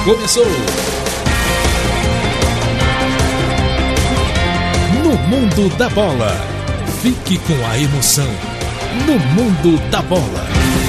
começou. No mundo da bola, fique com a emoção. No mundo da bola.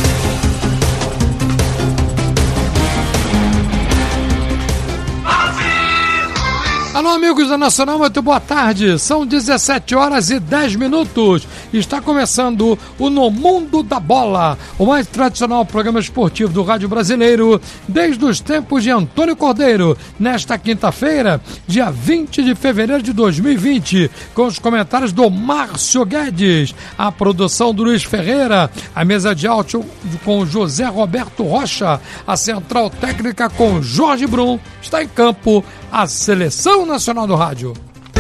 Alô, amigos da Nacional, muito boa tarde. São 17 horas e 10 minutos. Está começando o No Mundo da Bola, o mais tradicional programa esportivo do rádio brasileiro, desde os tempos de Antônio Cordeiro, nesta quinta-feira, dia 20 de fevereiro de 2020, com os comentários do Márcio Guedes, a produção do Luiz Ferreira, a mesa de áudio com José Roberto Rocha, a central técnica com Jorge Brum. Está em campo a Seleção Nacional do Rádio.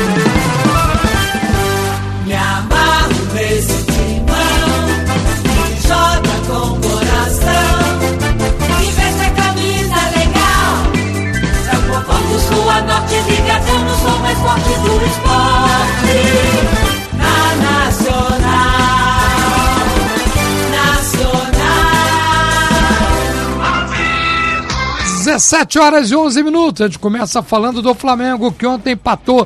Me amarro nesse timão que joga com coração, que veste a camisa legal. É o povão do sul a norte, ligação no som mais forte do esporte. Na Nacional. 17 horas e 11 minutos. A gente começa falando do Flamengo, que ontem empatou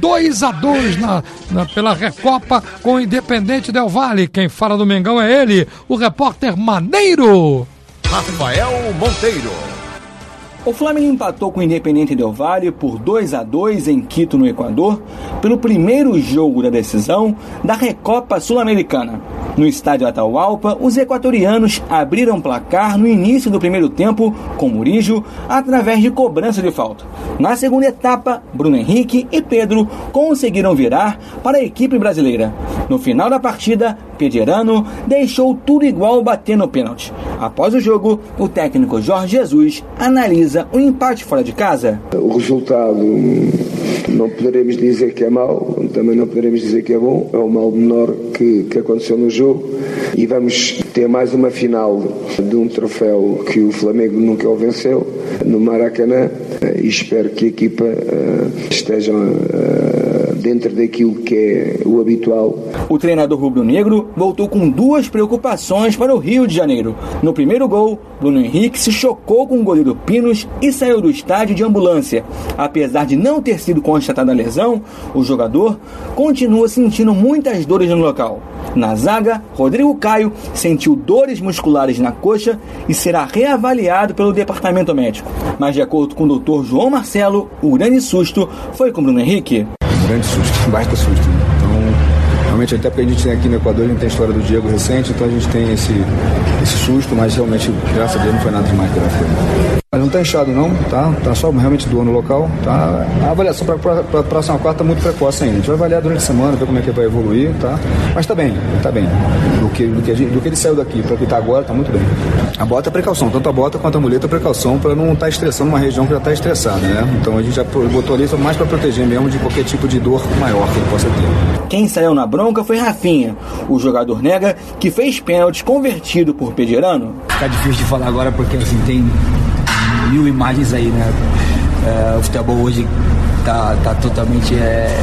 2-2 pela Recopa com o Independente Del Valle. Quem fala do Mengão é ele, o repórter Maneiro. Rafael Monteiro. O Flamengo empatou com o Independente Del Valle por 2-2 em Quito, no Equador, pelo primeiro jogo da decisão da Recopa Sul-Americana. No estádio Atahualpa, os equatorianos abriram placar no início do primeiro tempo com Murillo através de cobrança de falta. Na segunda etapa, Bruno Henrique e Pedro conseguiram virar para a equipe brasileira. No final da partida, Pederano deixou tudo igual batendo o pênalti. Após o jogo, o técnico Jorge Jesus analisa o empate fora de casa. O resultado não poderemos dizer que é mau, também não poderemos dizer que é bom. É o mal menor que aconteceu no jogo e vamos ter mais uma final de um troféu que o Flamengo nunca o venceu no Maracanã e espero que a equipa esteja dentro daquilo que é o habitual. O treinador rubro-negro voltou com duas preocupações para o Rio de Janeiro. No primeiro gol, Bruno Henrique se chocou com o goleiro Pinos e saiu do estádio de ambulância. Apesar de não ter sido constatada a lesão, o jogador continua sentindo muitas dores no local. Na zaga, Rodrigo Caio sentiu dores musculares na coxa e será reavaliado pelo departamento médico. Mas de acordo com o doutor João Marcelo, o grande susto foi com Bruno Henrique. Um grande susto, baita susto. Então, realmente, até porque a gente tem aqui no Equador, a gente tem a história do Diego recente, então a gente tem esse susto, mas realmente, graças a Deus, não foi nada demais grave. Mas não tá inchado não, tá só realmente doendo no local, tá? A avaliação para a próxima quarta tá muito precoce ainda. A gente vai avaliar durante a semana, ver como é que vai evoluir, tá? Mas tá bem. Do que ele saiu daqui para o que tá agora, tá muito bem. A bota é precaução, tanto a bota quanto a muleta é precaução para não estar estressando uma região que já está estressada, né? Então a gente já botou ali mais para proteger mesmo de qualquer tipo de dor maior que ele possa ter. Quem saiu na bronca foi Rafinha. O jogador nega que fez pênalti convertido por Pederano. Fica difícil de falar agora porque assim tem mil imagens aí, né? O futebol hoje tá totalmente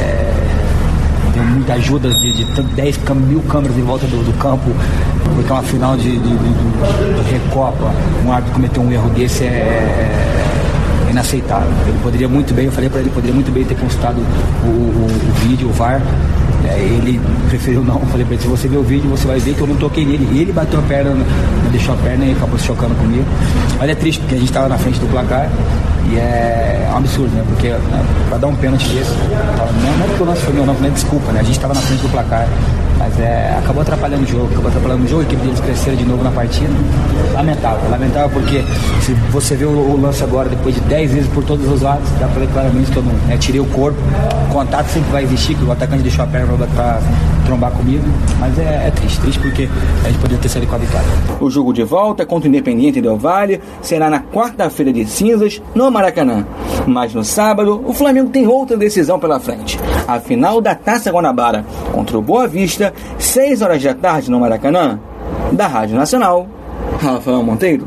tem muita ajuda de 10 mil câmeras em volta do campo, porque é uma final de Recopa. Um árbitro cometer um erro desse é inaceitável. Ele poderia muito bem, eu falei para ele, poderia muito bem ter consultado o vídeo, o VAR. Ele preferiu não. Eu falei pra ele, se você ver o vídeo, você vai ver que eu não toquei nele. E ele bateu a perna, não deixou a perna e acabou se chocando comigo. Mas é triste, porque a gente tava na frente do placar e é um absurdo, né? Porque pra dar um pênalti desse, não é porque o lance foi meu, não, desculpa, né? A gente tava na frente do placar, mas acabou atrapalhando o jogo, a equipe deles cresceram de novo na partida. Lamentável porque se você vê o lance agora, depois de 10 vezes por todos os lados, dá pra ver claramente que eu não tirei o corpo. O contato sempre vai existir, que o atacante deixou a perna pra trombar comigo, mas é triste porque a gente poderia ter saído com a vitória. O jogo de volta contra o Independente Del Valle será na quarta-feira de cinzas, no Maracanã. Mas no sábado, o Flamengo tem outra decisão pela frente. A final da Taça Guanabara contra o Boa Vista, 6 horas da tarde no Maracanã. Da Rádio Nacional, Rafael Monteiro.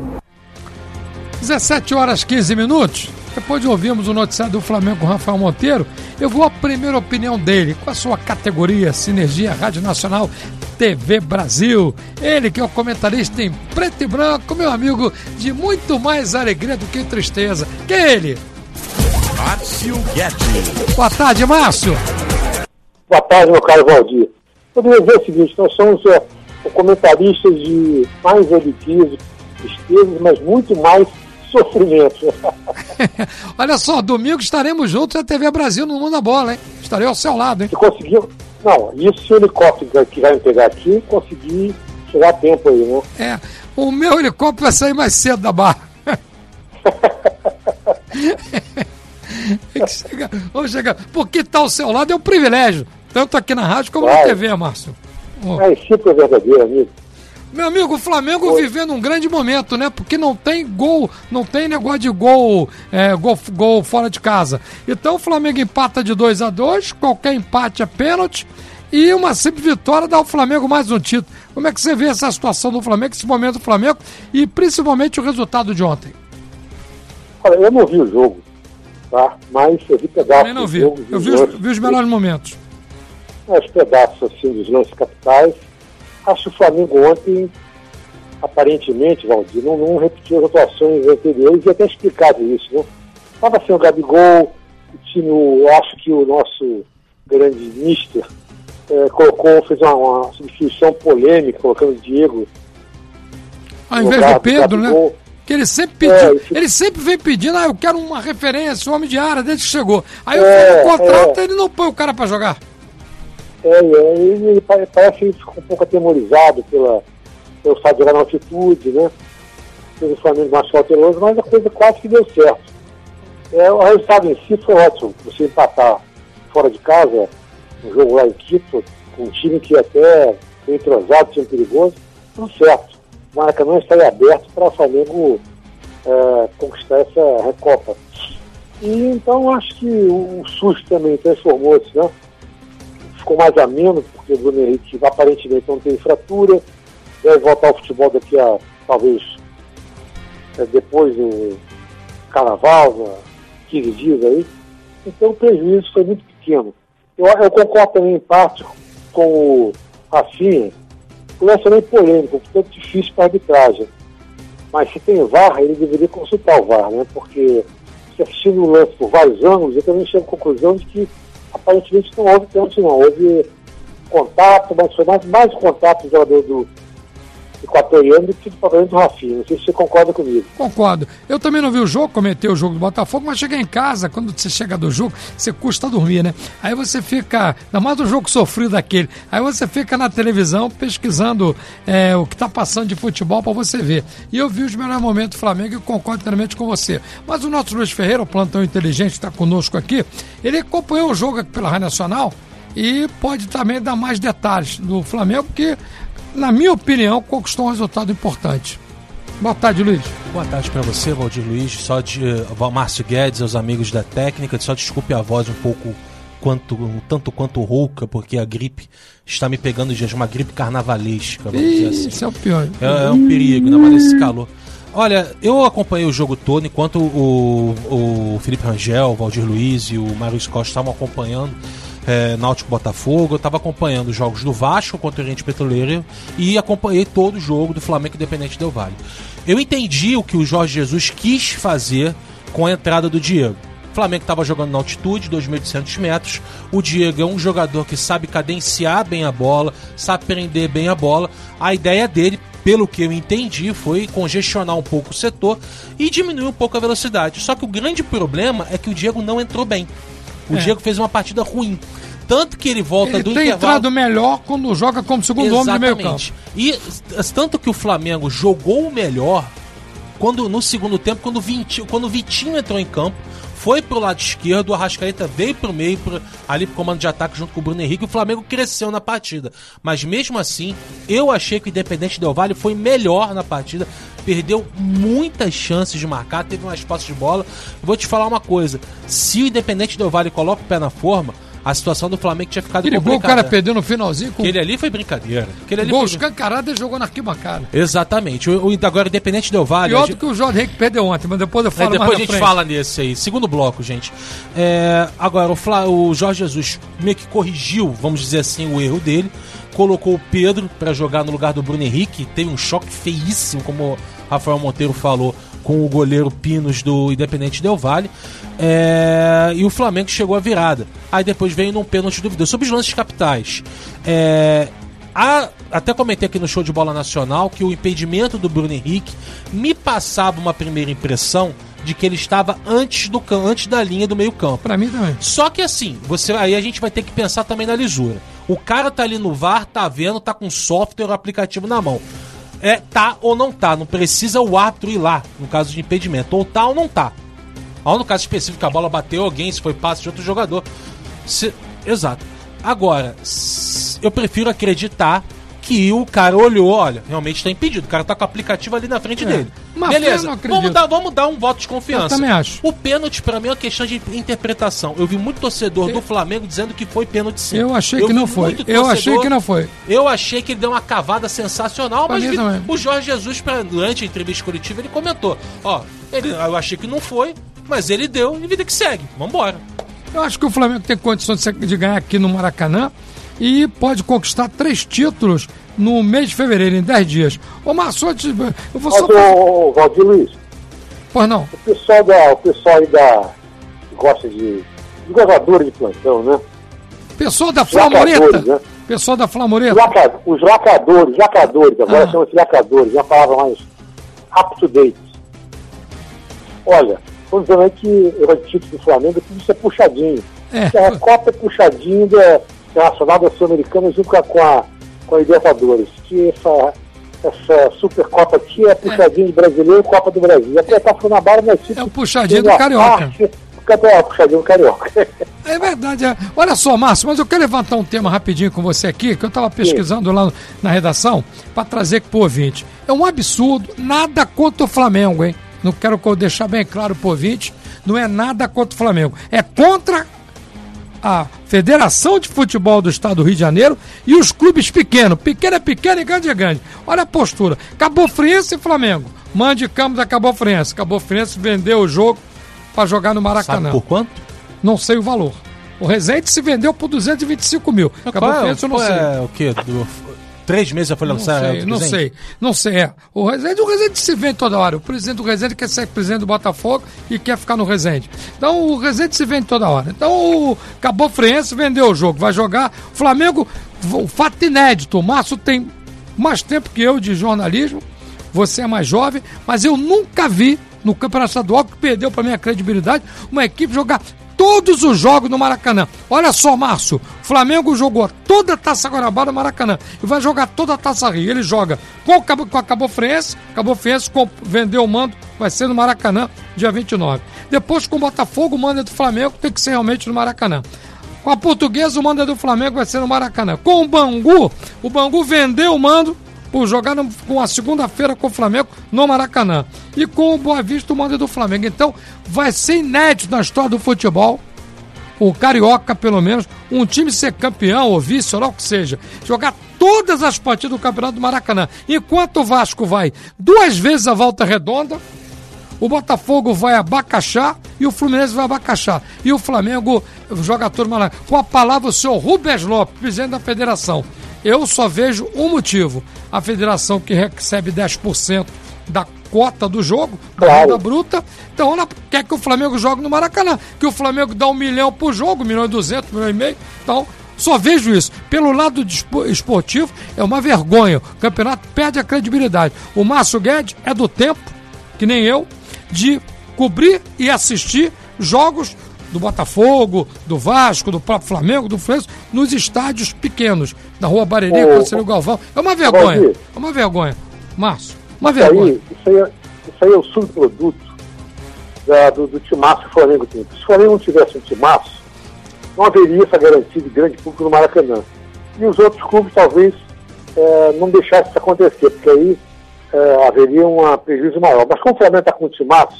17 horas 15 minutos. Depois de ouvirmos o noticiário do Flamengo com o Rafael Monteiro, eu vou à primeira opinião dele, com a sua categoria Sinergia Rádio Nacional TV Brasil. Ele que é o comentarista em preto e branco, meu amigo, de muito mais alegria do que tristeza. Quem é ele? Márcio Guedes. Boa tarde, Márcio. Boa tarde, meu caro Valdir. Eu queria dizer o seguinte, nós somos comentaristas de mais alegrias, tristezas, mas muito mais sofrimento. Olha só, domingo estaremos juntos na TV Brasil no Mundo da Bola, hein? Estarei ao seu lado, hein? Se conseguir... Não, isso se o helicóptero que vai me pegar aqui conseguir chegar a tempo aí, né? É, o meu helicóptero vai sair mais cedo da barra. Vamos chegar. Porque estar ao seu lado é um privilégio, tanto aqui na rádio como na TV, Márcio. É sempre verdadeiro, amigo. Meu amigo, o Flamengo vivendo um grande momento, né? Porque não tem gol, não tem negócio de gol fora de casa. Então o Flamengo empata de 2-2, qualquer empate é pênalti, e uma simples vitória dá ao Flamengo mais um título. Como é que você vê essa situação do Flamengo, esse momento do Flamengo, e principalmente o resultado de ontem? Olha, eu não vi o jogo, tá? Mas eu vi pedaços. Também não vi. Eu vi os melhores momentos. Os pedaços assim dos lances capitais. Acho que o Flamengo ontem, aparentemente, Valdir, não repetiu as atuações anteriores e até explicado isso, né? Estava sem o Gabigol, o time, eu acho que o nosso grande mister fez uma substituição polêmica, colocando o Diego. Ao invés do Pedro, né? Que ele sempre pediu, ele sempre vem pedindo, eu quero uma referência, um homem de área, desde que chegou. Aí o Flamengo contrata, ele não põe o cara para jogar. Ele parece que ficou um pouco atemorizado pelo fato de jogar na altitude, né? Fez o Flamengo mais cauteloso, mas a coisa quase que deu certo. O resultado em si foi ótimo. Você empatar fora de casa, um jogo lá em Quito, com um time que até foi entrosado, time perigoso, tudo certo. O Maracanã está aí aberto para o Flamengo conquistar essa Recopa. E então acho que o susto também transformou-se, né? Ficou mais ameno, porque o Bruno Henrique aparentemente não tem fratura, deve voltar ao futebol daqui a, talvez, depois do Carnaval, 15 dias aí. Então o prejuízo foi muito pequeno. Eu concordo também em parte com o Rafinha, por essa nem polêmica, portanto difícil para a arbitragem. Mas se tem VAR, ele deveria consultar o VAR, né? Porque se assistindo o lance por vários ângulos, eu também chego à conclusão de que aparentemente não houve pênalti, não. Houve contato, mas foi mais contato do jogador do equatoriano do que do problema do Rafinha. Não sei se você concorda comigo. Concordo. Eu também não vi o jogo, comentei o jogo do Botafogo, mas cheguei em casa, quando você chega do jogo, você custa dormir, né? Aí você fica, ainda mais do jogo sofrido daquele, aí você fica na televisão pesquisando o que está passando de futebol para você ver. E eu vi os melhores momentos do Flamengo e concordo inteiramente com você. Mas o nosso Luiz Ferreira, o plantão inteligente, está conosco aqui, ele acompanhou o jogo aqui pela Rádio Nacional e pode também dar mais detalhes do Flamengo, que na minha opinião, conquistou um resultado importante. Boa tarde, Luiz. Boa tarde para você, Valdir Luiz. Só de Márcio Guedes, aos amigos da técnica. Só desculpe a voz um pouco, tanto quanto rouca, porque a gripe está me pegando de uma gripe carnavalesca. Vamos dizer assim. Isso é o pior. É um perigo, ainda mais nesse calor. Olha, eu acompanhei o jogo todo, enquanto o Felipe Rangel, o Valdir Luiz e o Mário Costa estavam acompanhando Náutico Botafogo. Eu estava acompanhando os jogos do Vasco contra o Oriente Petroleiro e acompanhei todo o jogo do Flamengo Independente Del Valle. Eu entendi o que o Jorge Jesus quis fazer com a entrada do Diego. O Flamengo estava jogando na altitude, 2.800 metros. O Diego é um jogador que sabe cadenciar bem a bola, sabe prender bem a bola. A ideia dele, pelo que eu entendi, foi congestionar um pouco o setor e diminuir um pouco a velocidade. Só que o grande problema é que o Diego não entrou bem. O Diego fez uma partida ruim. Tanto que ele volta do intervalo... Ele tem entrado melhor quando joga como segundo homem de meio campo. E tanto que o Flamengo jogou melhor no segundo tempo, quando o Vitinho entrou em campo, foi pro lado esquerdo, o Arrascaeta veio pro meio, ali pro comando de ataque junto com o Bruno Henrique, e o Flamengo cresceu na partida. Mas mesmo assim, eu achei que o Independente Del Valle foi melhor na partida, perdeu muitas chances de marcar, teve umas posses de bola. Vou te falar uma coisa, se o Independente Del Valle coloca o pé na forma, a situação do Flamengo tinha ficado complicada. O cara perdeu no finalzinho. Aquele ali foi brincadeira. Gol escancarado, ele jogou na arquibancada. Exatamente. Agora, Independente Del Valle... Pior do que o Jorge Henrique perdeu ontem, mas depois eu falo mais depois a gente fala nesse aí. Segundo bloco, gente. Agora, o Jorge Jesus meio que corrigiu, vamos dizer assim, o erro dele, colocou o Pedro para jogar no lugar do Bruno Henrique. Teve um choque feíssimo, como o Rafael Monteiro falou, com o goleiro Pinos do Independente Del Valle. E o Flamengo chegou à virada. Aí depois veio num pênalti duvidoso. Sobre os lances capitais, até comentei aqui no Show de Bola Nacional que o impedimento do Bruno Henrique me passava uma primeira impressão de que ele estava antes da linha do meio campo. Pra mim também. Só que assim, aí a gente vai ter que pensar também na lisura. O cara tá ali no VAR, tá vendo, tá com software, o aplicativo na mão. Tá ou não tá, não precisa o árbitro ir lá, no caso de impedimento. Ou tá ou não tá. Ou no caso específico, a bola bateu alguém, se foi passe de outro jogador. Exato. Agora, eu prefiro acreditar que o cara olhou, olha, realmente tá impedido. O cara tá com o aplicativo ali na frente dele. Mas beleza, vamos dar um voto de confiança. Eu também acho. O pênalti, pra mim, é uma questão de interpretação. Eu vi muito torcedor do Flamengo dizendo que foi pênalti sim. Eu achei que não foi. Eu achei que não foi. Eu achei que ele deu uma cavada sensacional, pra mas o Jorge Jesus, durante a entrevista coletiva, ele comentou: eu achei que não foi, mas ele deu e vida que segue. Vambora. Eu acho que o Flamengo tem condições de ganhar aqui no Maracanã e pode conquistar 3 títulos no mês de fevereiro, em 10 dias. Ô, Márcio, eu vou só... Ô, Valdir Luiz. Pois não. O pessoal aí que gosta de jogadores de plantão, né? Pessoal da Flamoreta. Né? Pessoal da Flamoreta. Os lacadores, agora chamam-se lacadores, uma palavra mais up-to-date. Olha, vamos dizer que o título do Flamengo, tudo isso é puxadinho. A Copa é puxadinho relacionada da Sul-Americana junto com a Libertadores. Que essa Supercopa aqui é puxadinho de brasileiro e Copa do Brasil. Até tá Funabara, mas é o puxadinho do Carioca. É o puxadinho do Carioca. É verdade. Olha só, Márcio, mas eu quero levantar um tema rapidinho com você aqui, que eu estava pesquisando lá na redação, para trazer pro ouvinte. É um absurdo, nada contra o Flamengo, hein? Não quero deixar bem claro pro ouvinte, não é nada contra o Flamengo. É contra a Federação de Futebol do Estado do Rio de Janeiro e os clubes pequenos. Pequeno é pequeno e grande é grande. Olha a postura. Cabo Friense e Flamengo. Mande campo da Cabo Friense. Cabo Friense vendeu o jogo para jogar no Maracanã. Sabe por quanto? Não sei o valor. O Resende se vendeu por 225 mil. Cabo Friense eu não sei. O quê? 3 meses já foi lançado? Não sei. O Resende se vende toda hora. O presidente do Resende quer ser presidente do Botafogo e quer ficar no Resende. Então o Resende se vende toda hora. Então o Cabo Friense vendeu o jogo. Vai jogar. O Flamengo, o fato inédito. O Márcio tem mais tempo que eu de jornalismo. Você é mais jovem. Mas eu nunca vi no Campeonato Estadual, que perdeu para minha credibilidade, uma equipe jogar todos os jogos no Maracanã. Olha só, Márcio, o Flamengo jogou toda a Taça Guanabara no Maracanã e vai jogar toda a Taça Rio. Ele joga com a Cabo Friense vendeu o mando, vai ser no Maracanã, dia 29. Depois com o Botafogo, o mando é do Flamengo, tem que ser realmente no Maracanã. Com a Portuguesa, o mando é do Flamengo, vai ser no Maracanã. Com o Bangu vendeu o mando por jogar com a segunda-feira com o Flamengo no Maracanã. E com o Boa Vista, o mando é do Flamengo. Então, vai ser inédito na história do futebol, o Carioca, pelo menos, um time ser campeão ou vice, ou lá o que seja, jogar todas as partidas do Campeonato do Maracanã. Enquanto o Vasco vai 2 vezes a volta redonda, o Botafogo vai abacaxar e o Fluminense vai abacaxar. E o Flamengo joga todo Maracanã. Com a palavra o senhor Rubens Lopes, presidente da federação. Eu só vejo um motivo. A federação que recebe 10% da cota do jogo, da renda bruta, então ela quer que o Flamengo jogue no Maracanã, que o Flamengo dá 1 milhão por jogo, 1.200.000, 1,5 milhão. Então, só vejo isso. Pelo lado esportivo, é uma vergonha. O campeonato perde a credibilidade. O Márcio Guedes é do tempo, que nem eu, de cobrir e assistir jogos do Botafogo, do Vasco, do próprio Flamengo, do Fluminense, nos estádios pequenos, da Rua Bariri, Conselheiro Galvão. É uma vergonha. É uma vergonha. Márcio, uma vergonha. Isso aí é o subproduto do timaço que o Flamengo tem. Se o Flamengo não tivesse um timaço, não haveria essa garantia de grande público no Maracanã. E os outros clubes talvez não deixassem isso acontecer, porque aí haveria um prejuízo maior. Mas como o Flamengo está com um timaço,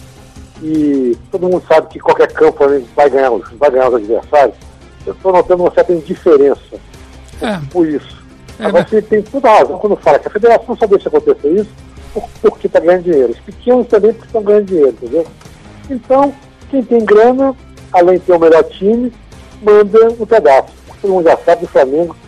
e todo mundo sabe que qualquer campo vai ganhar os adversários, eu estou notando uma certa indiferença por isso. Agora você tem toda a razão quando fala que a federação só deixa acontecer isso porque está ganhando dinheiro. Os pequenos também porque estão ganhando dinheiro, entendeu? Então, quem tem grana, além de ter o melhor time, manda um pedaço. Todo mundo já sabe que o Flamengo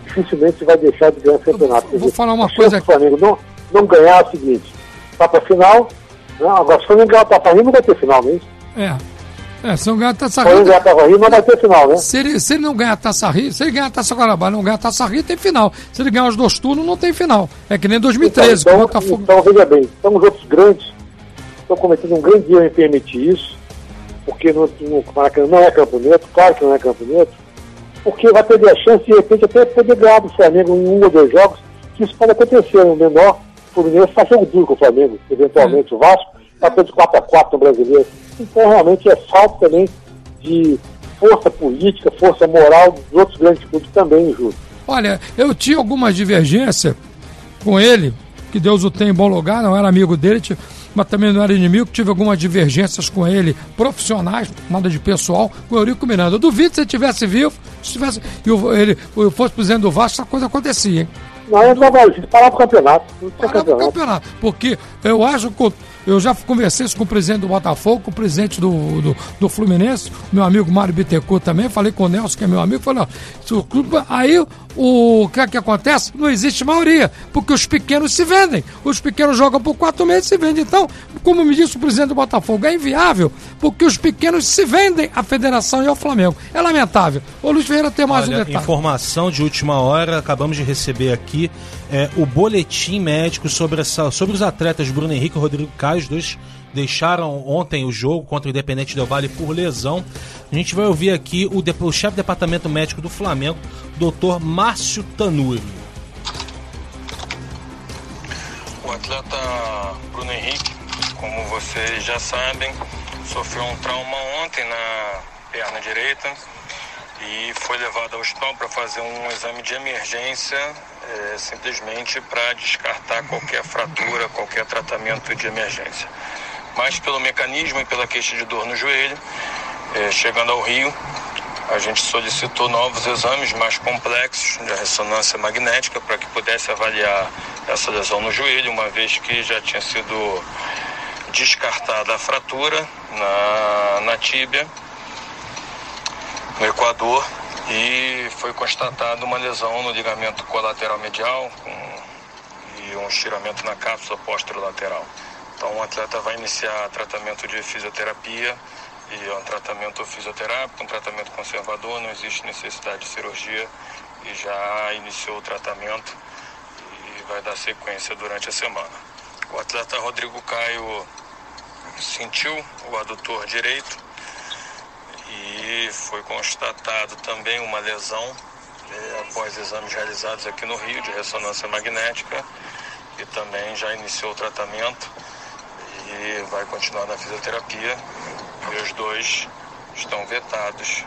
dificilmente vai deixar de ganhar o campeonato. Eu vou falar uma coisa aqui. Se o Flamengo não ganhar é o seguinte, vai para a final, agora se o Flamengo ganhar a Taça Rio, não vai ter final, não é isso? Se não ganhar a Taça Rio... Se ele ganhar a Taça Rio, não vai ter final, né? Se ele não ganhar a Taça Rio, se ele ganhar a Taça Guanabara não ganhar a Taça Rio, tem final. Se ele ganhar os 2 turnos, não tem final. É que nem 2013. Então veja bem, então os outros grandes estão cometendo um grande erro em permitir isso, porque no Maracanã não é Campo Neto, claro que não é Campo Neto, porque vai perder a chance, de repente, até poder ganhar do Flamengo em 1 ou 2 jogos, que isso pode acontecer. No menor, o Fluminense faz jogo duro com o Flamengo, eventualmente o Vasco, está tendo 4x4 no Brasileiro. Então, realmente, é falta também de força política, força moral dos outros grandes clubes também, Júlio. Olha, eu tinha algumas divergências com ele, que Deus o tenha em bom lugar, não era amigo dele, mas também não era inimigo, tive algumas divergências com ele, profissionais, nada de pessoal, com o Eurico Miranda. Eu duvido se ele estivesse vivo, eu fosse presidente do Vasco, essa coisa acontecia, hein? Não, eu não vai parar o campeonato. Porque eu acho que eu já conversei isso com o presidente do Botafogo, com o presidente do Fluminense, meu amigo Mário Bittencourt também, falei com o Nelson, que é meu amigo, falei, aí o que acontece? Não existe maioria, porque os pequenos se vendem, os pequenos jogam por 4 meses e se vendem. Então, como me disse o presidente do Botafogo, é inviável, porque os pequenos se vendem à federação e ao Flamengo. É lamentável. O Luiz Ferreira tem mais um detalhe. Informação de última hora, acabamos de receber aqui o boletim médico sobre os atletas Bruno Henrique e Rodrigo Caio. Os dois deixaram ontem o jogo contra o Independente Del Valle por lesão. A gente vai ouvir aqui o chefe do departamento médico do Flamengo, Dr. Márcio Tanuri. O atleta Bruno Henrique, como vocês já sabem, sofreu um trauma ontem na perna direita e foi levado ao hospital para fazer um exame de emergência, simplesmente para descartar qualquer fratura, qualquer tratamento de emergência. Mas pelo mecanismo e pela queixa de dor no joelho, chegando ao Rio, a gente solicitou novos exames mais complexos de ressonância magnética para que pudesse avaliar essa lesão no joelho, uma vez que já tinha sido descartada a fratura na tíbia, no Equador, e foi constatada uma lesão no ligamento colateral medial e um estiramento na cápsula posterolateral. Então o atleta vai iniciar tratamento de fisioterapia, e é um tratamento fisioterápico, um tratamento conservador, não existe necessidade de cirurgia, e já iniciou o tratamento e vai dar sequência durante a semana. O atleta Rodrigo Caio sentiu o adutor direito e foi constatado também uma lesão após exames realizados aqui no Rio de ressonância magnética, e também já iniciou o tratamento e vai continuar na fisioterapia, e os dois estão vetados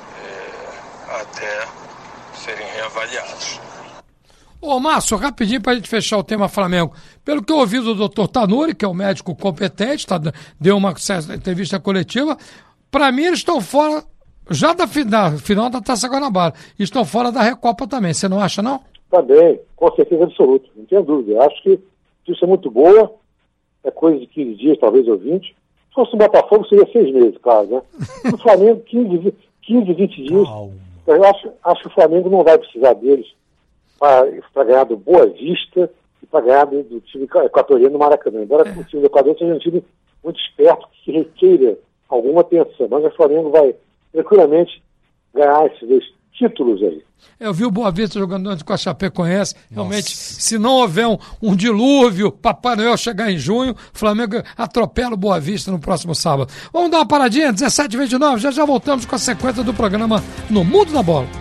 até serem reavaliados. Ô Márcio, rapidinho para a gente fechar o tema Flamengo. Pelo que eu ouvi do Dr. Tanuri, que é um médico competente, deu uma entrevista coletiva, para mim eles estão fora já da final da Taça Guanabara. Estão fora da Recopa também, você não acha, não? Também, com certeza absoluta, não tenho dúvida. Eu acho que isso é muito boa, é coisa de 15 dias, talvez ou 20. Se fosse o Botafogo, seria 6 meses, claro, né? No Flamengo, 15, 20 dias. Eu acho que o Flamengo não vai precisar deles para ganhar do Boa Vista e para ganhar do time equatoriano no Maracanã. Embora o time do Equador seja um time muito esperto, que requeira alguma atenção. Mas o Flamengo vai tranquilamente ganhar esses 2 títulos aí. Eu vi o Boa Vista jogando antes com a Chapecoense. Realmente, se não houver um dilúvio, Papai Noel chegar em junho, o Flamengo atropela o Boa Vista no próximo sábado. Vamos dar uma paradinha, 17h29, já voltamos com a sequência do programa No Mundo da Bola.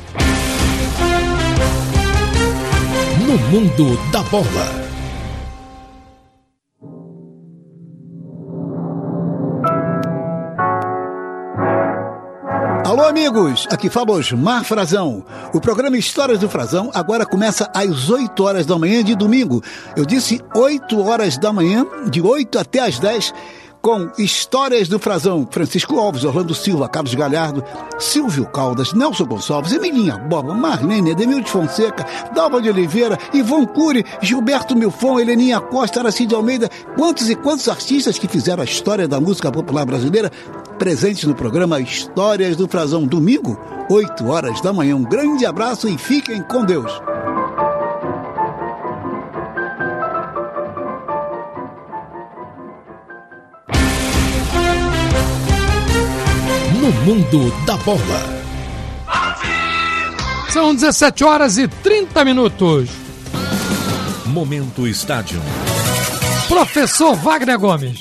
No Mundo da Bola. Alô, amigos, aqui fala Osmar Frazão. O programa Histórias do Frazão agora começa às 8 horas da manhã de domingo. Eu disse 8 horas da manhã, de 8 até às 10, com Histórias do Frazão. Francisco Alves, Orlando Silva, Carlos Galhardo, Silvio Caldas, Nelson Gonçalves, Emilinha Boba, Marlene, Edemilde Fonseca, Dalva de Oliveira, Ivon Cury, Gilberto Milfon, Heleninha Costa, Aracide Almeida, quantos e quantos artistas que fizeram a história da música popular brasileira. presentes no programa Histórias do Frazão, domingo, 8 horas da manhã. Um grande abraço e fiquem com Deus. No mundo da bola. São 17 horas e 30 minutos. Momento Estádio. Professor Wagner Gomes.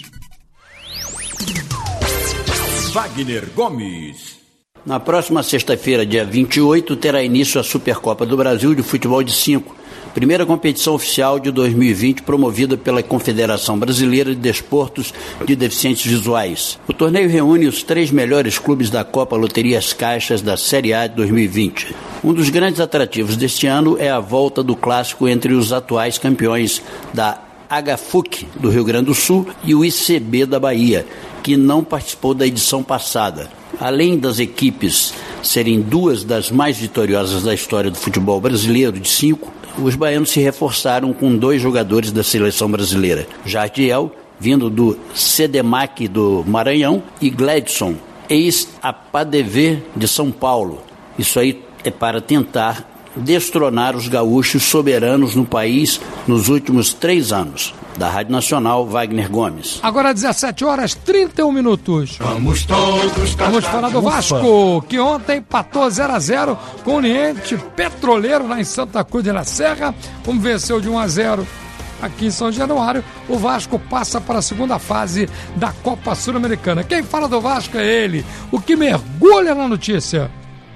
Wagner Gomes. Na próxima sexta-feira, dia 28, terá início a Supercopa do Brasil de Futebol de 5, primeira competição oficial de 2020 promovida pela Confederação Brasileira de Desportos de Deficientes Visuais. O torneio reúne os 3 melhores clubes da Copa Loterias Caixas da Série A de 2020. Um dos grandes atrativos deste ano é a volta do clássico entre os atuais campeões da HFUC do Rio Grande do Sul e o ICB da Bahia, que não participou da edição passada. Além das equipes serem 2 das mais vitoriosas da história do futebol brasileiro de 5, os baianos se reforçaram com 2 jogadores da seleção brasileira. Jardiel, vindo do CDMAC do Maranhão, e Gledson, ex-APADV de São Paulo. Isso aí é para tentar destronar os gaúchos soberanos no país nos últimos 3 anos. Da Rádio Nacional, Wagner Gomes. Agora 17 horas 31 minutos. Vamos todos cantar. Vamos falar do Vasco, que ontem empatou 0-0 com o Oriente Petroleiro lá em Santa Cruz de la Serra. Como venceu de 1-0 aqui em São Januário, o Vasco passa para a segunda fase da Copa Sul-Americana. Quem fala do Vasco é ele, o que mergulha na notícia.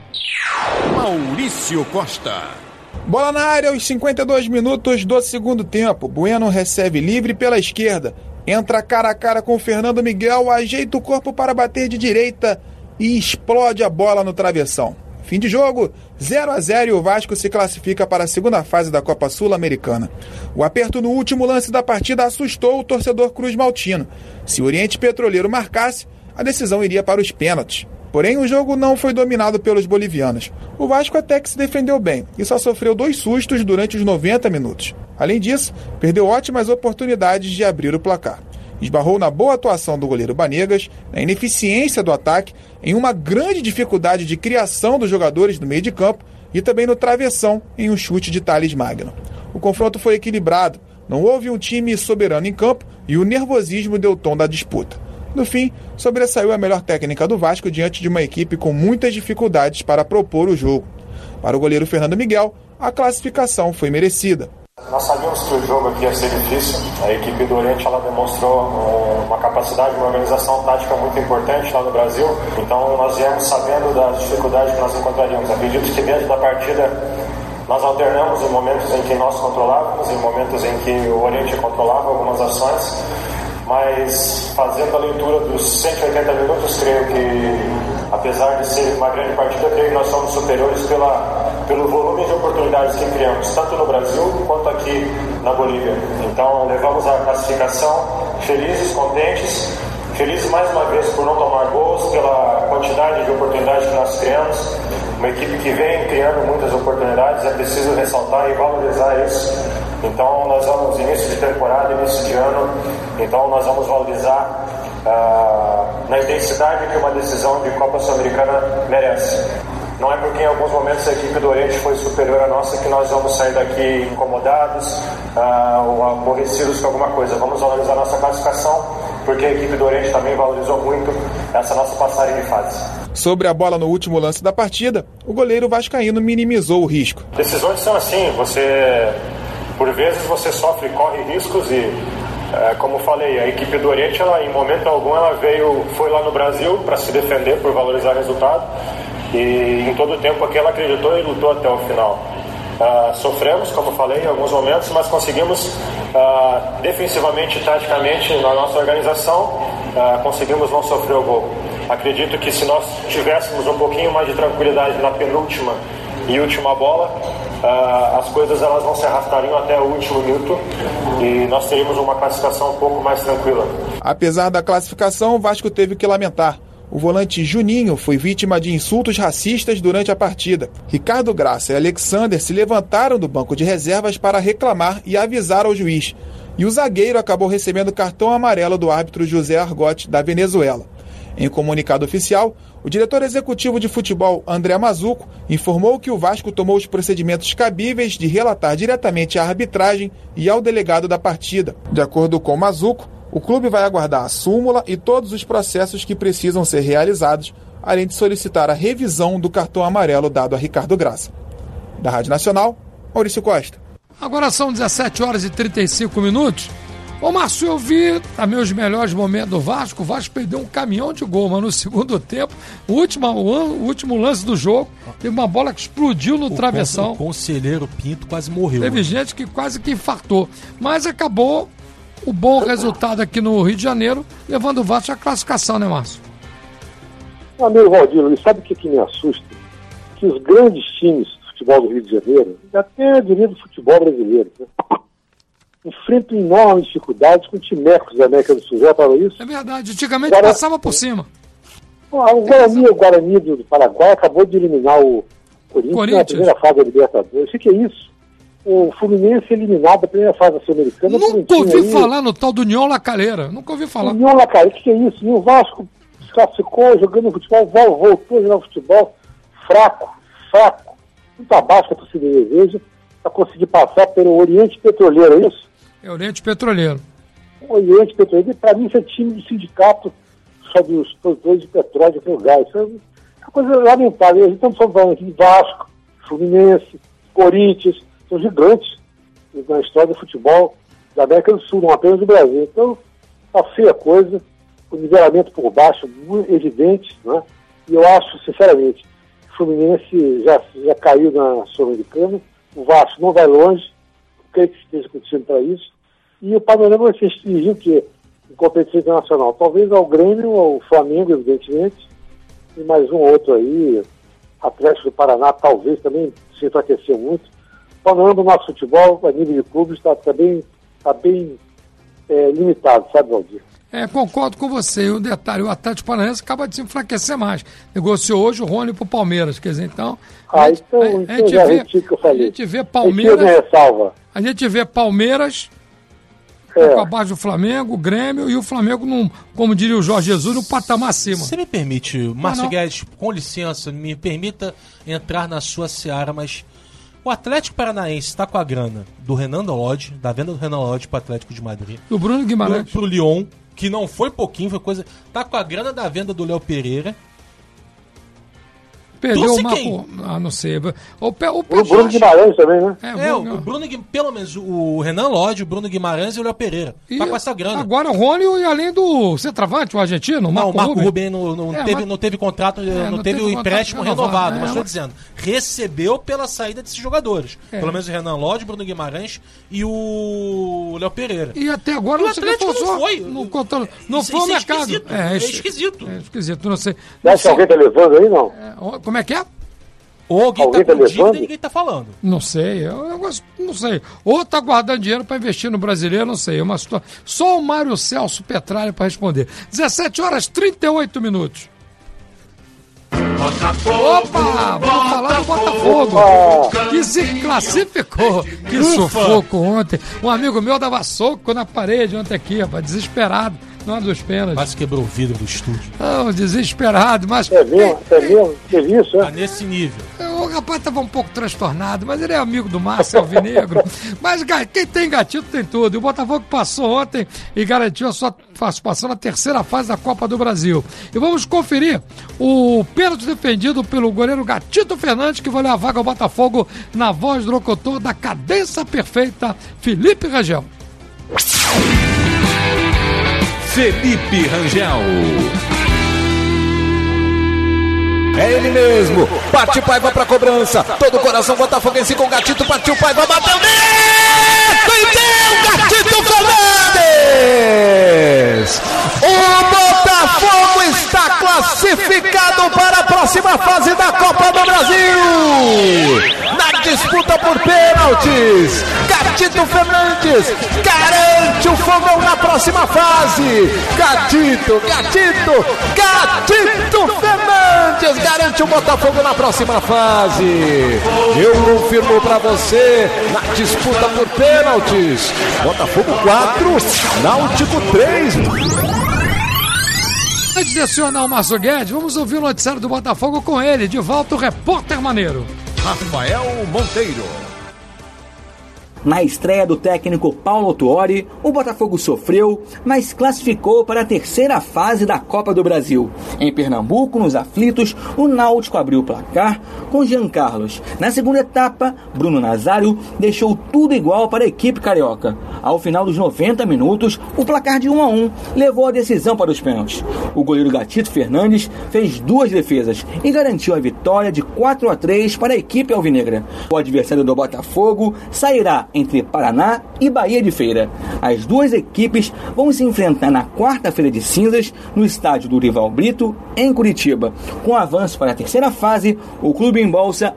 Maurício Costa. Bola na área aos 52 minutos do segundo tempo. Bueno recebe livre pela esquerda. Entra cara a cara com o Fernando Miguel, ajeita o corpo para bater de direita e explode a bola no travessão. Fim de jogo, 0-0 e o Vasco se classifica para a segunda fase da Copa Sul-Americana. O aperto no último lance da partida assustou o torcedor Cruz Maltino. Se o Oriente Petroleiro marcasse, a decisão iria para os pênaltis. Porém, o jogo não foi dominado pelos bolivianos. O Vasco até que se defendeu bem e só sofreu 2 sustos durante os 90 minutos. Além disso, perdeu ótimas oportunidades de abrir o placar. Esbarrou na boa atuação do goleiro Banegas, na ineficiência do ataque, em uma grande dificuldade de criação dos jogadores no meio de campo e também no travessão em um chute de Thales Magno. O confronto foi equilibrado, não houve um time soberano em campo e o nervosismo deu tom da disputa. No fim, sobressaiu a melhor técnica do Vasco diante de uma equipe com muitas dificuldades para propor o jogo. Para o goleiro Fernando Miguel, a classificação foi merecida. Nós sabíamos que o jogo aqui ia ser difícil. A equipe do Oriente ela demonstrou uma capacidade, uma organização tática muito importante lá no Brasil. Então nós viemos sabendo das dificuldades que nós encontraríamos. Acredito que dentro da partida nós alternamos em momentos em que nós controlávamos, em momentos em que o Oriente controlava algumas ações. Mas fazendo a leitura dos 180 minutos, creio que, apesar de ser uma grande partida, creio que nós somos superiores pelo volume de oportunidades que criamos, tanto no Brasil quanto aqui na Bolívia. Então, levamos a classificação felizes, contentes, felizes mais uma vez por não tomar gols, pela quantidade de oportunidades que nós criamos. Uma equipe que vem criando muitas oportunidades, é preciso ressaltar e valorizar isso. Então nós vamos, início de temporada, início de ano, então nós vamos valorizar na intensidade que uma decisão de Copa Sul-Americana merece. Não é porque em alguns momentos a equipe do Oriente foi superior à nossa que nós vamos sair daqui incomodados ou aborrecidos com alguma coisa. Vamos valorizar nossa classificação, porque a equipe do Oriente também valorizou muito essa nossa passagem de fase. Sobre a bola no último lance da partida, o goleiro vascaíno minimizou o risco. Decisões são assim, por vezes você sofre, corre riscos e, como falei, a equipe do Oriente, ela, em momento algum, foi lá no Brasil para se defender, por valorizar o resultado, e em todo o tempo aqui ela acreditou e lutou até o final. Sofremos, como falei, em alguns momentos, mas conseguimos, defensivamente e taticamente, na nossa organização, conseguimos não sofrer o gol. Acredito que se nós tivéssemos um pouquinho mais de tranquilidade na penúltima e última bola, as coisas elas não se arrastariam até o último minuto e nós teríamos uma classificação um pouco mais tranquila. Apesar da classificação, o Vasco teve que lamentar. O volante Juninho foi vítima de insultos racistas durante a partida. Ricardo Graça e Alexander se levantaram do banco de reservas para reclamar e avisar ao juiz. E o zagueiro acabou recebendo cartão amarelo do árbitro José Argote, da Venezuela. Em comunicado oficial, o diretor executivo de futebol, André Mazzuco, informou que o Vasco tomou os procedimentos cabíveis de relatar diretamente à arbitragem e ao delegado da partida. De acordo com Mazzuco, o clube vai aguardar a súmula e todos os processos que precisam ser realizados, além de solicitar a revisão do cartão amarelo dado a Ricardo Graça. Da Rádio Nacional, Maurício Costa. Agora são 17 horas e 35 minutos. Ô Márcio, eu vi também os melhores momentos do Vasco. O Vasco perdeu um caminhão de gol, mas no segundo tempo, o último lance do jogo, teve uma bola que explodiu no travessão. O conselheiro Pinto quase morreu. Teve gente que quase que infartou. Mas acabou o bom resultado aqui no Rio de Janeiro, levando o Vasco à classificação, né, Márcio? Amigo Valdir, sabe o que me assusta? Que os grandes times do futebol do Rio de Janeiro, até diria do futebol brasileiro, né? Enfrentam enormes dificuldades com timecos da América do Sul. Já falou isso? É verdade, antigamente passava por cima. O Guarani do Paraguai acabou de eliminar o Corinthians na primeira fase da Libertadores. O que é isso? O Fluminense eliminado da primeira fase da Sul-Americana. Nunca ouvi falar no tal do União La Calera. Nunca ouvi falar. União La Calera, o que é isso? E o Vasco se classificou jogando futebol, voltou a jogar futebol fraco. Muito abaixo da torcida de desejo, para conseguir passar pelo Oriente Petroleiro, é isso? É Oriente Petroleiro. O Oriente Petroleiro, para mim, isso é time do sindicato só dos produtores de petróleo e gás. Isso é uma coisa lamentável. A gente está falando aqui de Vasco, Fluminense, Corinthians, são gigantes na história do futebol da América do Sul, não apenas do Brasil. Então, está feia a coisa, o nivelamento por baixo muito evidente, né? E eu acho, sinceramente, o Fluminense já caiu na Sul-Americana, o Vasco não vai longe, creio que esteja acontecendo para isso, e o panorama vai se restringir o quê? Em competição internacional. Talvez ao Grêmio, ao Flamengo, evidentemente, e mais um outro aí, Atlético do Paraná, talvez também se enfraqueceu muito. O panorama do nosso futebol, a nível de clubes, está bem limitado, sabe, Valdir? Concordo com você. E um detalhe, o Atlético Paranaense acaba de se enfraquecer mais. Negociou hoje o Rony pro Palmeiras, quer dizer, então... A gente vê Palmeiras... A gente vê Palmeiras abaixo do Flamengo, o Grêmio, e o Flamengo, como diria o Jorge Jesus, no patamar acima. Você me permite, Márcio Guedes, com licença, me permita entrar na sua seara, mas o Atlético Paranaense está com a grana do Renan Lodge, da venda do Renan Lodge para o Atlético de Madrid. Do Bruno Guimarães. Pro Lyon, que não foi pouquinho, foi coisa... Tá com a grana da venda do Léo Pereira. Perdeu o Marco... não sei. O Bruno Guimarães também, né? O Bruno, pelo menos o Renan Lodge, o Bruno Guimarães e o Léo Pereira. Tá com essa grana. Agora o Rony, e além do centroavante, o argentino, o Marco Ruben não teve contrato, não teve o empréstimo renovado, mas estou dizendo, recebeu pela saída desses jogadores. Pelo menos o Renan Lodge, o Bruno Guimarães e o Léo Pereira. E até agora o Atlético não foi. Não foi o mercado. É esquisito. É esquisito, não sei. Acho que alguém tá levando aí, não? Como é que é? Ou alguém tá com dívida e ninguém tá falando. Não sei, não sei. Ou tá guardando dinheiro para investir no brasileiro, não sei. Só o Mário Celso Petralha para responder. 17 horas 38 minutos. Opa! Vamos falar do Botafogo, que se classificou. Que sufoco ontem. Um amigo meu dava soco na parede ontem aqui, rapaz, desesperado. Não é dos pênaltis. Quase quebrou o vidro do estúdio. Não, desesperado, mas... É mesmo? Teve isso, Tá nesse nível. O rapaz estava um pouco transtornado, mas ele é amigo do Márcio Alvinegro. Mas quem tem gatito tem tudo. E o Botafogo passou ontem e garantiu a sua participação na terceira fase da Copa do Brasil. E vamos conferir o pênalti defendido pelo goleiro Gatito Fernandes, que vai levar a vaga ao Botafogo, na voz do locutor da cadência perfeita, Felipe Rangel. Felipe Rangel. É ele mesmo. Partiu Paiva pra cobrança. Todo o coração botafoguense com o Gatito. Partiu Paiva, bateu dentro e deu Gatito Fernandes. O Botafogo está classificado para a próxima fase da Copa do Brasil. Na disputa por pênaltis, Gatito Fernandes garante o fogão na próxima fase. Gatito Fernandes garante o Botafogo na próxima fase. Eu confirmo para você, na disputa por pênaltis, Botafogo 4, Náutico 3. Antes de acionar o Márcio Guedes, vamos ouvir o noticiário do Botafogo com ele. De volta o repórter maneiro. Rafael Monteiro. Na estreia do técnico Paulo Autuori, o Botafogo sofreu, mas classificou para a terceira fase da Copa do Brasil. Em Pernambuco, nos aflitos, o Náutico abriu o placar com Jean Carlos. Na segunda etapa, Bruno Nazário deixou tudo igual para a equipe carioca. Ao final dos 90 minutos, o placar de 1-1 levou a decisão para os pênaltis. O goleiro Gatito Fernandes fez 2 defesas e garantiu a vitória de 4-3 para a equipe alvinegra. O adversário do Botafogo sairá entre Paraná e Bahia de Feira. As duas equipes vão se enfrentar na quarta-feira de cinzas no estádio do Rival Brito, em Curitiba. Com avanço para a terceira fase, o clube embolsa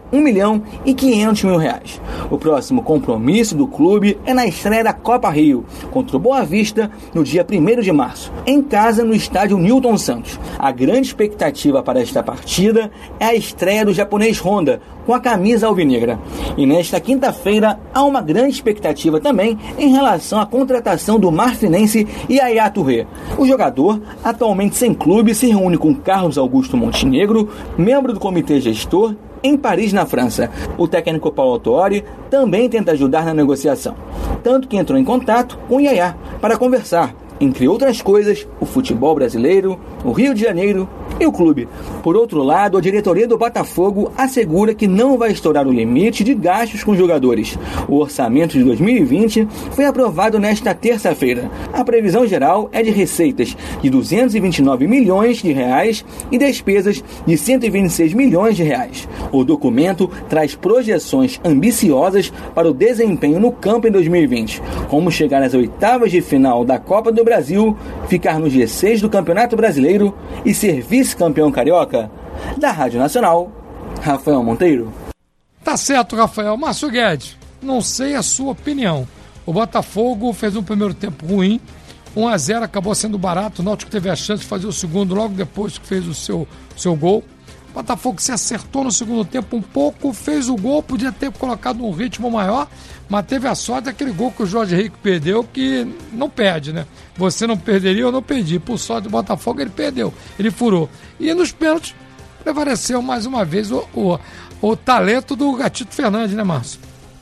R$1.500.000. O próximo compromisso do clube é na estreia da Copa Rio, contra o Boa Vista, no dia 1º de março, em casa no estádio Newton Santos. A grande expectativa para esta partida é a estreia do japonês Honda, com a camisa alvinegra. E nesta quinta-feira há uma grande expectativa também em relação à contratação do marfinense Yaya Touré. O jogador, atualmente sem clube, se reúne com Carlos Augusto Montenegro, membro do comitê gestor, em Paris, na França. O técnico Paulo Autuori também tenta ajudar na negociação, tanto que entrou em contato com Yaya para conversar, entre outras coisas, o futebol brasileiro, o Rio de Janeiro e o clube. Por outro lado, a diretoria do Botafogo assegura que não vai estourar o limite de gastos com jogadores. O orçamento de 2020 foi aprovado nesta terça-feira. A previsão geral é de receitas de R$229 milhões e despesas de R$126 milhões. O documento traz projeções ambiciosas para o desempenho no campo em 2020, como chegar às oitavas de final da Copa do Brasil, ficar no G6 do Campeonato Brasileiro e ser vice-campeão carioca. Da Rádio Nacional, Rafael Monteiro. Tá certo, Rafael. Márcio Guedes, não sei a sua opinião. O Botafogo fez um primeiro tempo ruim, 1-0, acabou sendo barato. O Náutico teve a chance de fazer o segundo logo depois que fez o seu gol. O Botafogo se acertou no segundo tempo um pouco, fez o gol, podia ter colocado um ritmo maior, mas teve a sorte daquele gol que o Jorge Henrique perdeu, que não perde, né? Você não perderia, eu não perdi. Por sorte do Botafogo, ele perdeu, ele furou. E nos pênaltis, prevaleceu mais uma vez o talento do Gatito Fernandes, né, Márcio?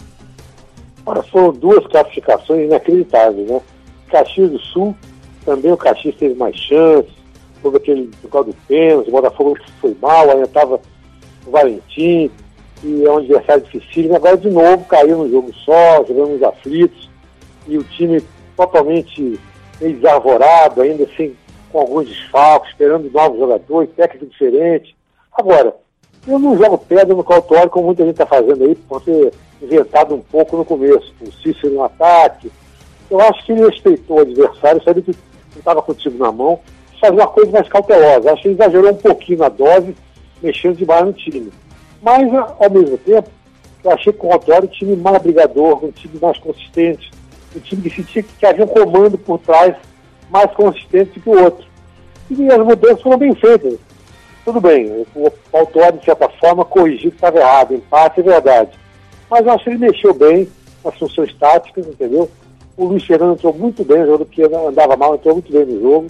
Olha, foram 2 classificações inacreditáveis, né? Caxias do Sul, também o Caxias teve mais chances, houve aquele por causa do pênalti, o Botafogo foi mal, ainda estava o Valentim, e é um adversário difícil, agora de novo caiu no jogo só, jogando nos aflitos, e o time totalmente meio desarvorado, ainda assim com alguns desfalques, esperando novos jogadores, técnico diferente. Agora, eu não jogo pedra no Autuori, como muita gente está fazendo aí, por ter inventado um pouco no começo, o Cícero no ataque. Eu acho que ele respeitou o adversário, sabia que não estava com o time na mão, fazer uma coisa mais cautelosa. Acho que ele exagerou um pouquinho na dose, mexendo demais no time. Mas, ao mesmo tempo, eu achei que com o Autuori um time mais brigador, um time mais consistente, um time que sentia que havia um comando por trás mais consistente que o outro. E as mudanças foram bem feitas. Tudo bem, o Autuori, de certa forma, corrigiu que estava errado, em parte é verdade. Mas eu acho que ele mexeu bem nas funções táticas, entendeu? O Luiz Fernando entrou muito bem, o jogador que andava mal entrou muito bem no jogo.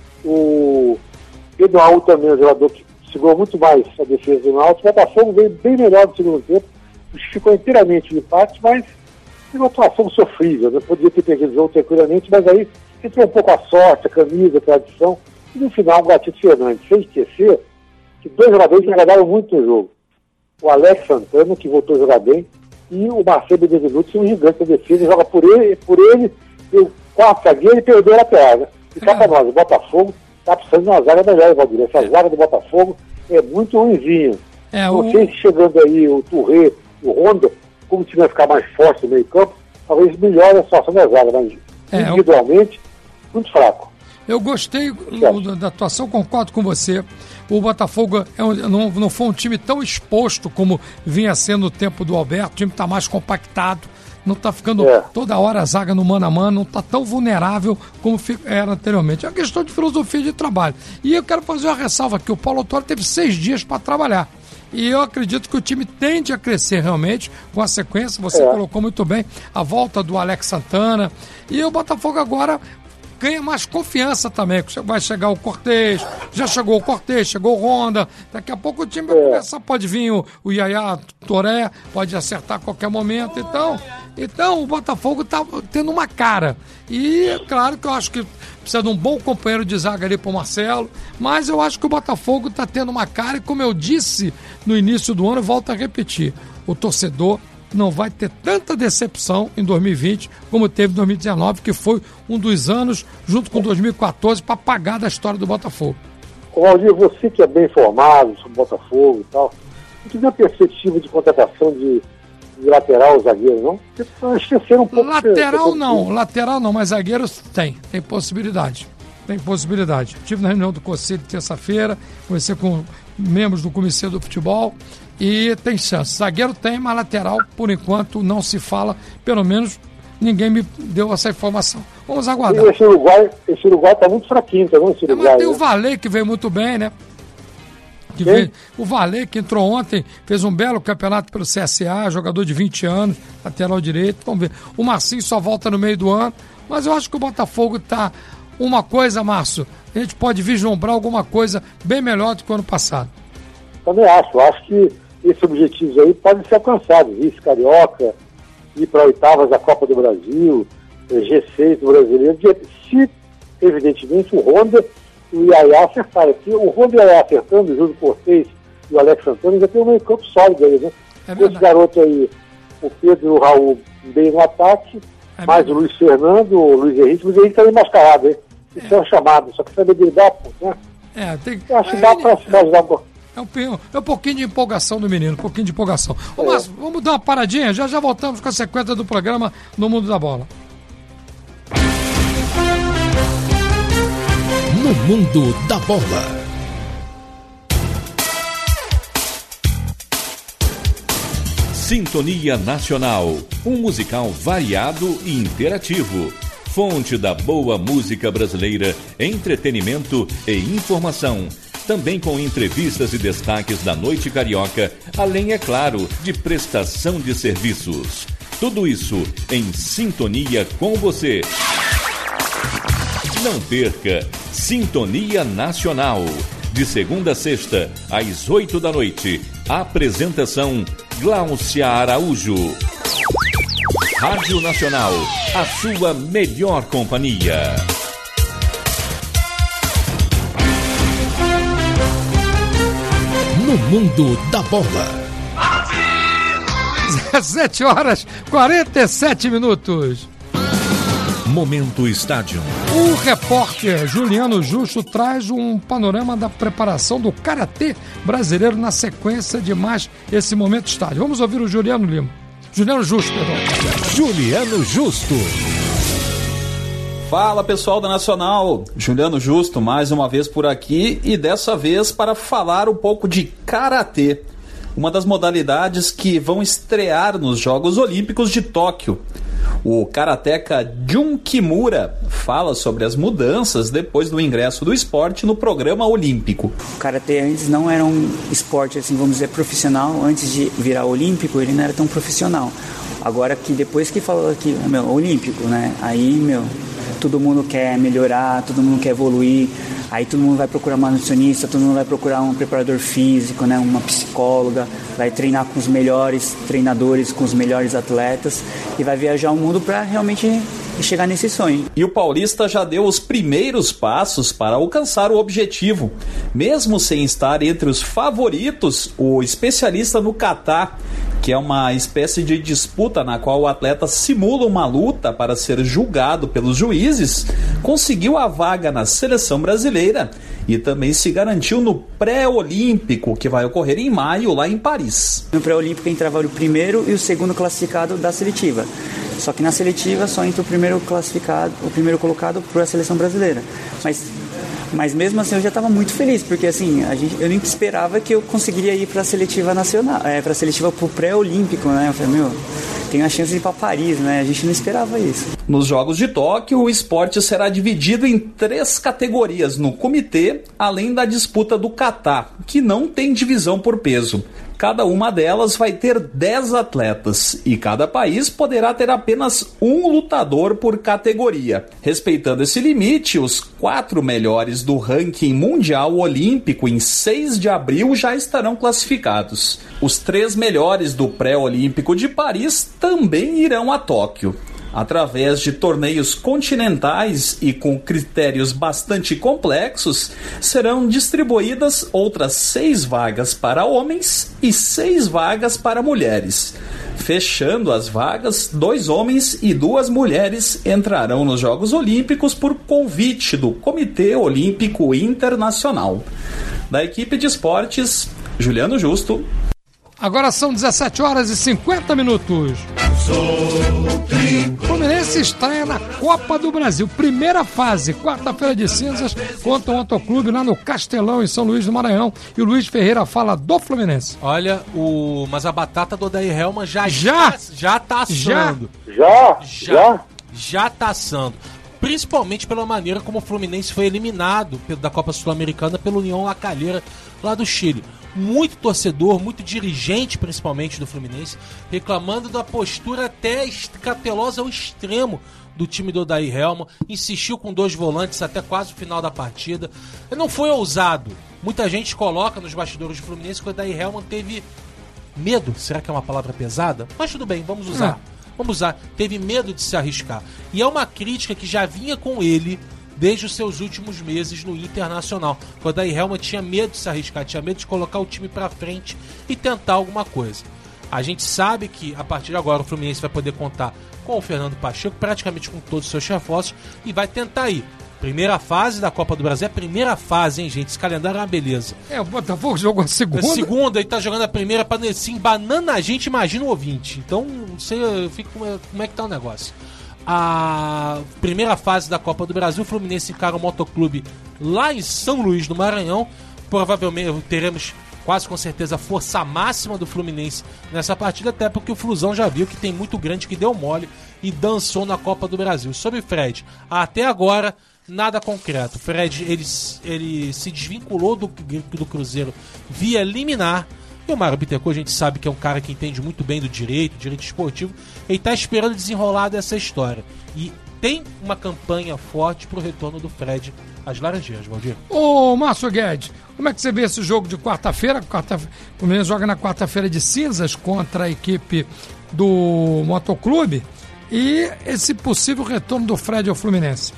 O Pedro Raul também é um jogador que segurou muito mais a defesa do Náutico. O Botafogo veio bem melhor no segundo tempo, justificou inteiramente o empate, mas foi uma atuação sofrível, né? Poderia ter perdido o jogo tranquilamente, mas aí entrou um pouco a sorte, a camisa, a tradição, e no final o Gatito Fernandes, sem esquecer que 2 jogadores que agradaram muito no jogo. O Alex Santana, que voltou a jogar bem, e o Marcelo Benevenuto, um gigante da defesa, joga por ele deu 4 zagueiros e perdeu a lateral, né? E cá para nós, o Botafogo está precisando de uma zaga melhor, Valdir. Essa zaga do Botafogo é muito ruimzinha. Não sei se chegando aí o Touré, o Honda, como o time vai ficar mais forte no meio campo, talvez melhore a situação da zaga, mas individualmente, muito fraco. Eu gostei da atuação, concordo com você. O Botafogo não foi um time tão exposto como vinha sendo no tempo do Alberto. O time está mais compactado, não está ficando toda hora a zaga no mano a mano, não está tão vulnerável como era anteriormente. É uma questão de filosofia de trabalho. E eu quero fazer uma ressalva aqui: o Paulo Autuori teve 6 dias para trabalhar. E eu acredito que o time tende a crescer realmente com a sequência. Você colocou muito bem a volta do Alex Santana. E o Botafogo agora ganha mais confiança também. Vai chegar o Cortez, já chegou o Cortez, chegou o Honda. Daqui a pouco o time vai começar, pode vir o Yaya Toré, pode acertar a qualquer momento. Então o Botafogo tá tendo uma cara. E claro que eu acho que precisa de um bom companheiro de zaga ali pro Marcelo, mas eu acho que o Botafogo tá tendo uma cara e, como eu disse no início do ano, eu volto a repetir, o torcedor não vai ter tanta decepção em 2020 como teve em 2019, que foi um dos anos, junto com 2014, para apagar da história do Botafogo. Valdir, você que é bem informado sobre o Botafogo e tal, não tem uma perspectiva de contratação de lateral ou zagueiro, não? Vocês esqueceram um pouco... Lateral não, mas zagueiros tem possibilidade. Tem possibilidade. Estive na reunião do Conselho de terça-feira, conversei com membros do Comitê do Futebol e tem chance. Zagueiro tem, mas lateral, por enquanto, não se fala. Pelo menos ninguém me deu essa informação. Vamos aguardar. E esse Uruguai está muito fraquinho, tá vendo? Mas tem o Valle, que veio muito bem, né? O Valle, que entrou ontem, fez um belo campeonato pelo CSA, jogador de 20 anos, lateral direito. Vamos ver. O Marcinho só volta no meio do ano, mas eu acho que o Botafogo está uma coisa, Márcio, a gente pode vislumbrar alguma coisa bem melhor do que o ano passado. Também acho que esses objetivos aí podem ser alcançados, vice carioca, ir para oitavas da Copa do Brasil, G6 do brasileiro, se evidentemente o Honda e o Yaya acertarem. Porque o Honda e o Yaya acertando, o Júlio Cortez e o Alex Santana, já tem um meio campo sólido aí, né? Esse garoto aí, o Pedro e o Raul bem no ataque, mais o Luiz Fernando, o Luiz Henrique tá mascarado, hein? Isso é um chamado, só que saber lidar, né? Eu acho que dá para se ajudar um pouco. É um pouquinho de empolgação do menino, um pouquinho de empolgação. Ô, Márcio, vamos dar uma paradinha, já voltamos com a sequência do programa No Mundo da Bola. No Mundo da Bola. Sintonia Nacional, um musical variado e interativo. Fonte da boa música brasileira, entretenimento e informação. Também com entrevistas e destaques da noite carioca, além, é claro, de prestação de serviços. Tudo isso em sintonia com você. Não perca Sintonia Nacional, de segunda a sexta, às 8 da noite. Apresentação Gláucia Araújo. Rádio Nacional, a sua melhor companhia. No Mundo da Bola. 17 horas 47 minutos. Momento Estádio. O repórter Juliano Justo traz um panorama da preparação do karatê brasileiro na sequência de mais esse Momento Estádio. Vamos ouvir o Juliano Justo, perdão. Juliano Justo. Fala, pessoal da Nacional, Juliano Justo mais uma vez por aqui e dessa vez para falar um pouco de karatê, uma das modalidades que vão estrear nos Jogos Olímpicos de Tóquio. O karateca Jun Kimura fala sobre as mudanças depois do ingresso do esporte no programa olímpico. O karatê antes não era um esporte, assim, vamos dizer, profissional. Antes de virar olímpico, ele não era tão profissional. Agora que depois que falou que, olímpico, né? Aí, todo mundo quer melhorar, todo mundo quer evoluir. Aí todo mundo vai procurar uma nutricionista, todo mundo vai procurar um preparador físico, né, uma psicóloga, vai treinar com os melhores treinadores, com os melhores atletas e vai viajar o mundo para realmente chegar nesse sonho. E o paulista já deu os primeiros passos para alcançar o objetivo. Mesmo sem estar entre os favoritos, o especialista no kata, que é uma espécie de disputa na qual o atleta simula uma luta para ser julgado pelos juízes, conseguiu a vaga na seleção brasileira e também se garantiu no pré-olímpico, que vai ocorrer em maio, lá em Paris. No pré-olímpico entrava o primeiro e o segundo classificado da seletiva. Só que na seletiva só entra o primeiro colocado para a seleção brasileira. Mas mesmo assim eu já estava muito feliz, porque assim, eu nem esperava que eu conseguiria ir para a seletiva nacional, para a seletiva pro pré-olímpico, né? Eu falei, tenho a chance de ir para Paris, né? A gente não esperava isso. Nos Jogos de Tóquio, o esporte será dividido em 3 categorias no comitê, além da disputa do kata, que não tem divisão por peso. Cada uma delas vai ter 10 atletas e cada país poderá ter apenas um lutador por categoria. Respeitando esse limite, os 4 melhores do ranking mundial olímpico em 6 de abril já estarão classificados. Os 3 melhores do pré-olímpico de Paris também irão a Tóquio. Através de torneios continentais e com critérios bastante complexos, serão distribuídas outras 6 vagas para homens e 6 vagas para mulheres. Fechando as vagas, 2 homens e 2 mulheres entrarão nos Jogos Olímpicos por convite do Comitê Olímpico Internacional. Da equipe de esportes, Juliano Justo. Agora são 17 horas e 50 minutos. O Fluminense estreia na Copa do Brasil. Primeira fase, quarta-feira de cinzas, contra o Motoclube lá no Castelão, em São Luís do Maranhão. E o Luiz Ferreira fala do Fluminense. Olha, mas a batata do Odair Hellmann já tá assando. Já tá assando. Principalmente pela maneira como o Fluminense foi eliminado da Copa Sul-Americana pelo União La Calera, lá do Chile. Muito torcedor, muito dirigente, principalmente do Fluminense, reclamando da postura até cautelosa ao extremo do time do Odair Hellmann. Insistiu com 2 volantes até quase o final da partida. Não foi ousado. Muita gente coloca nos bastidores do Fluminense que o Odair Hellmann teve medo. Será que é uma palavra pesada? Mas tudo bem, vamos usar. Vamos usar. Teve medo de se arriscar. E é uma crítica que já vinha com ele desde os seus últimos meses no Internacional. O Odair Hellmann tinha medo de se arriscar, tinha medo de colocar o time pra frente e tentar alguma coisa. A gente sabe que a partir de agora o Fluminense vai poder contar com o Fernando Pacheco, praticamente com todos os seus reforços, e vai tentar ir. Primeira fase da Copa do Brasil, é a primeira fase, hein, gente? Esse calendário é uma beleza. O Botafogo jogou a segunda. A segunda, ele tá jogando a primeira pra assim, banana a gente, imagina o ouvinte. Então, não sei, eu fico como é que tá o negócio. A primeira fase da Copa do Brasil, o Fluminense encara o Motoclube lá em São Luís do Maranhão. Provavelmente teremos quase com certeza a força máxima do Fluminense nessa partida, até porque o Flusão já viu que tem muito grande que deu mole e dançou na Copa do Brasil. Sobre Fred, até agora nada concreto. Fred ele se desvinculou do Cruzeiro via liminar. E o Mário Bittencourt, a gente sabe que é um cara que entende muito bem do direito esportivo. Ele está esperando desenrolar dessa história. E tem uma campanha forte pro retorno do Fred às Laranjeiras, Valdir. Ô, Márcio Guedes, como é que você vê esse jogo de quarta-feira? O Fluminense joga na quarta-feira de cinzas contra a equipe do Motoclube. E esse possível retorno do Fred ao Fluminense?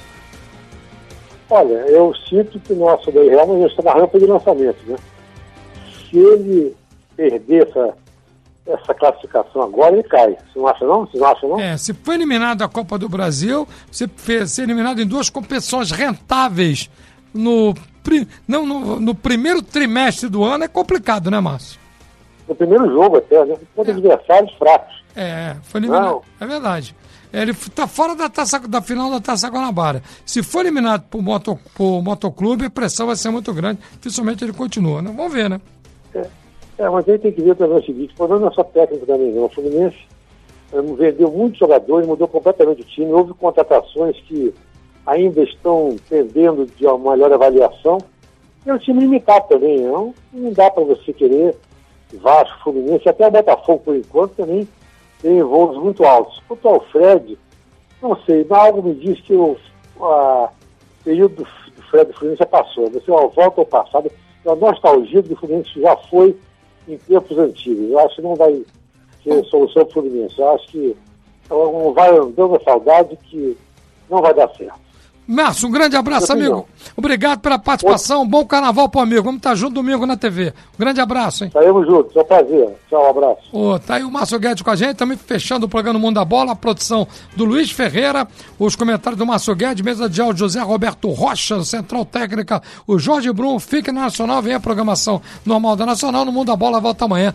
Olha, eu sinto que o nosso Odair Hellmann já está na rampa de lançamento, né? Se ele perder essa classificação agora, ele cai. Você não acha não? Vocês não acham não? Se for eliminado da Copa do Brasil, você ser eliminado em 2 competições rentáveis no primeiro trimestre do ano é complicado, né, Márcio? No primeiro jogo até, né? Contra adversários fracos. Foi eliminado. É verdade. Ele está fora da final da Taça Guanabara. Se for eliminado por Motoclube, a pressão vai ser muito grande. Dificilmente ele continua, né? Vamos ver, né? Mas aí tem que ver também o seguinte, o problema não é só técnico também não. O Fluminense vendeu muitos jogadores, mudou completamente o time, houve contratações que ainda estão pendendo de uma melhor avaliação. E é um time limitado também, não dá para você querer Vasco, Fluminense, até o Botafogo por enquanto também tem voos muito altos. Quanto ao Fred, não sei, algo me diz que o período do Fred do Fluminense já passou. Você volta ao passado, a nostalgia do Fluminense já foi em tempos antigos. Eu acho que não vai ter solução para o Fluminense. Eu acho que vai andando a saudade que não vai dar certo. Márcio, um grande abraço, amigo. Obrigado pela participação. Bom carnaval pro amigo. Vamos estar junto domingo na TV. Um grande abraço, hein? Saímos juntos. É um prazer. Tchau, um abraço. Tá aí o Márcio Guedes com a gente. Também fechando o programa Mundo da Bola. A produção do Luiz Ferreira. Os comentários do Márcio Guedes. Mesa de áudio José Roberto Rocha. Central Técnica o Jorge Brum. Fique na Nacional. Vem a programação normal da Nacional. No Mundo da Bola volta amanhã.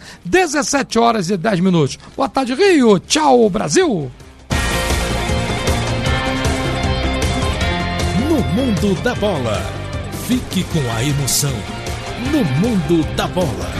17h10. Boa tarde, Rio. Tchau, Brasil. Mundo da Bola. Fique com a emoção no Mundo da Bola.